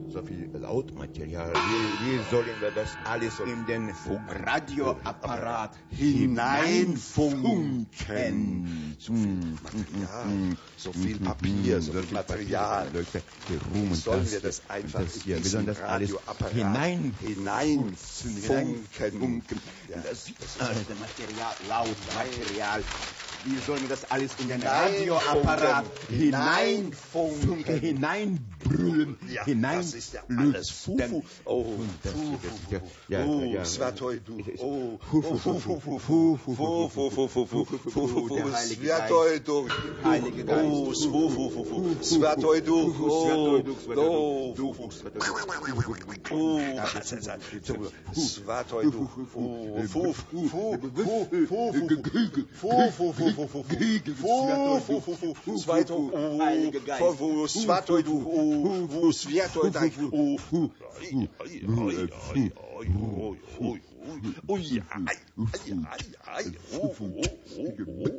so viel Lautmaterial. Wie sollen wir das alles in den Radioapparat hineinfunken? So viel Material, so viel Papier, so viel Material. Wie sollen wir das einfach in diesen Radioapparat hineinfunken? Das Material, Lautmaterial. Wie sollen wir das alles in den Radioapparat hineinfunken? Hineinbrüllen, Ja, hinein. das ist ja alles Fufu. Svatoj Duch. Svatoj Duch. Heilige Geist. Svatoj Duch. Svatoj Duch. Svatoj Duch. Svatoj Duch.